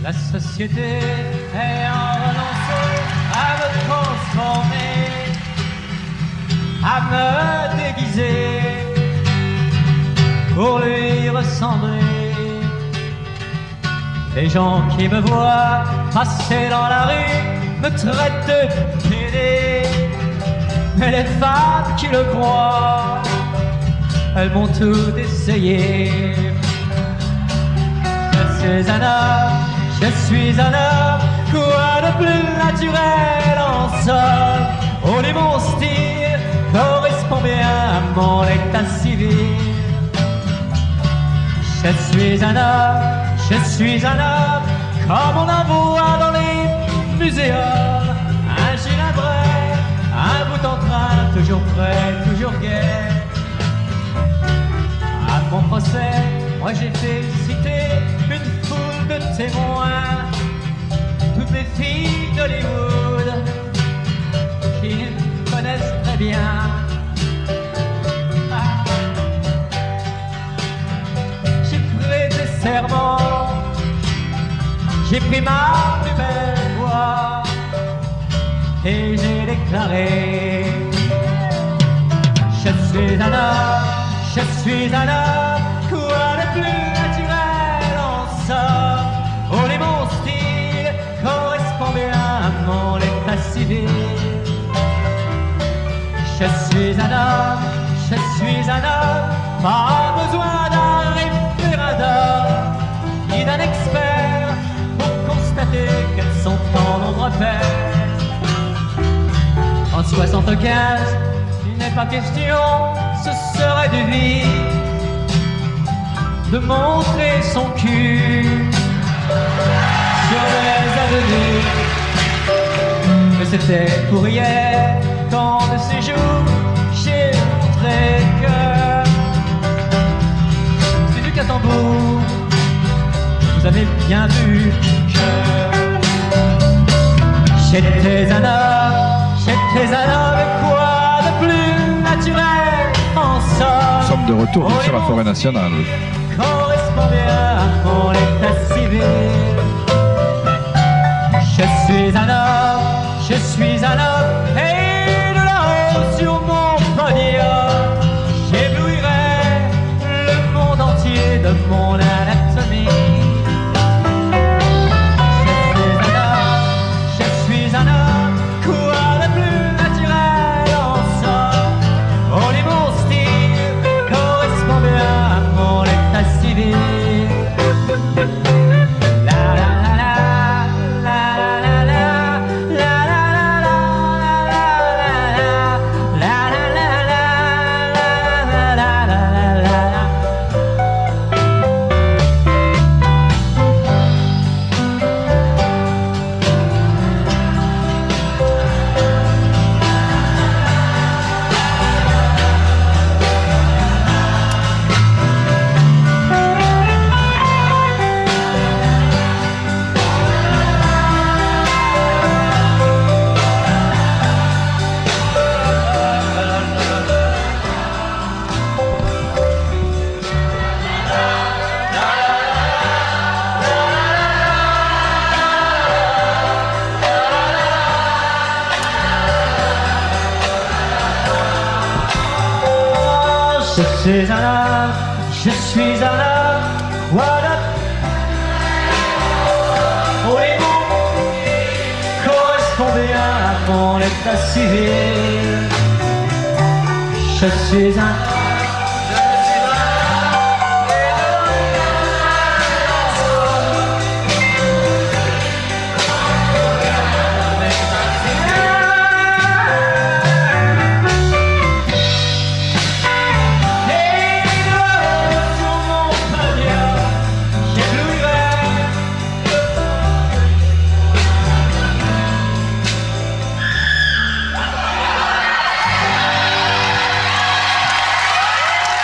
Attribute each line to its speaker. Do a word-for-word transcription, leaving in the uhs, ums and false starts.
Speaker 1: La société est en renoncée à me transformer, à me déguiser pour lui ressembler. Les gens qui me voient passer dans la rue me traitent de pédé, mais les femmes qui le croient, elles m'ont tout essayé. Je suis un homme, je suis un homme, quoi de plus naturel en somme. Oh, et mon style correspond bien à mon état civil. Je suis un homme, je suis un homme, comme on en voit dans les muséums. Un gilet, un bout en train, toujours prêt, toujours gai. À mon procès, moi j'ai félicité une foule de témoins, toutes les filles d'Hollywood qui me connaissent très bien. Ah. J'ai prêté serment, j'ai pris ma plus belle voix et j'ai déclaré: je suis un homme, je suis un homme, quoi de plus naturel en somme. Oh, et mon style correspond bien à mon état civil. Je suis un homme, je suis un homme, pas besoin d'un référendum ni d'un expert pour constater qu'elles sont en nombre pair. En soixante-quinze, il n'est pas question, ce serait de vie de montrer son cul sur les avenues. Mais c'était pour hier, quand de ces jours j'ai montré que c'est du Catembourg. Vous avez bien vu que j'étais un homme, j'étais un homme, et quoi de plus naturel en somme.
Speaker 2: Nous sommes de retour oh, sur la forêt nationale.
Speaker 1: Correspond bien à mon état civil. Je suis un homme, je suis un homme, et de là-haut sur mon podium, j'éblouirai le monde entier de mon anatomie. Je suis un homme, je suis un homme, quoi de plus naturel en somme. Oh, et mon style correspond bien à mon état civil. Je suis un homme, je suis un homme, what up? Oh, les mots correspondent bien à mon état civil. Je suis un